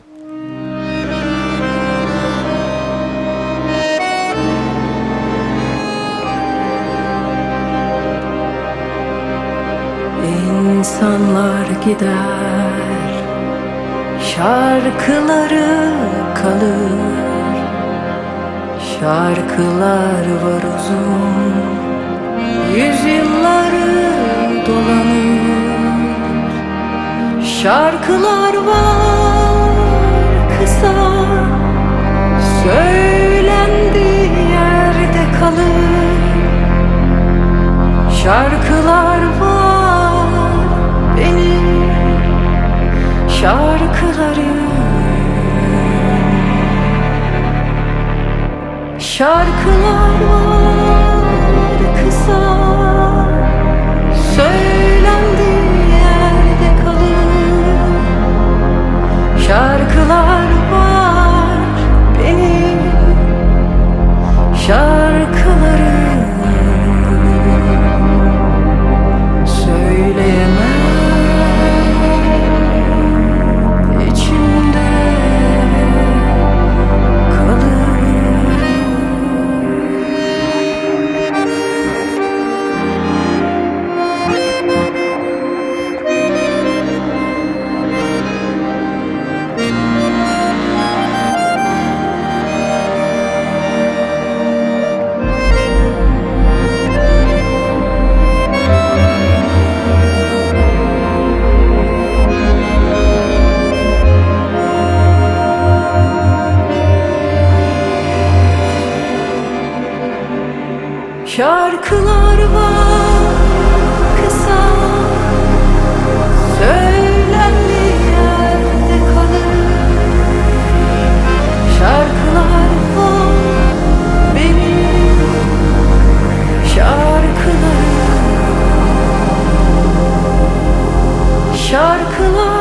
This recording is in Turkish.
İnsanlar gider, şarkıları kalır. Şarkılar var uzun, yüzyılları dolanır. Şarkılar var kısa, söylendiği yerde kalır. Şarkılar var benim şarkılarım. Şarkılar var kısa, söylendiği yerde kalır. Şarkılar var benim şarkılarım. Söyleyemem içimde kalır. Şarkılar var kısa, söylendiği yerde kalır. Şarkılar var benim şarkılarım. Şarkılar